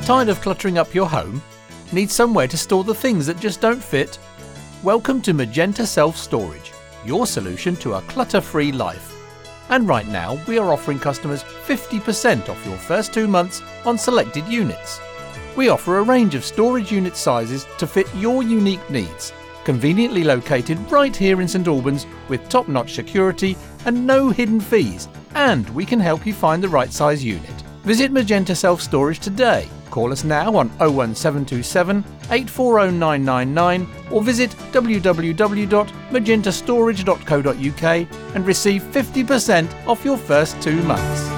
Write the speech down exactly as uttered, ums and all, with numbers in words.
Tired of cluttering up your home? Need somewhere to store the things that just don't fit? Welcome to Magenta Self-Storage, your solution to a clutter-free life. And right now we are offering customers fifty percent off your first two months on selected units. We offer a range of storage unit sizes to fit your unique needs, conveniently located right here in St Albans with top-notch security and no hidden fees, and we can help you find the right size unit. Visit Magenta Self-Storage today. Call us now on oh one seven two seven, eight four oh nine nine nine or visit w w w dot magenta storage dot co dot u k and receive fifty percent off your first two months.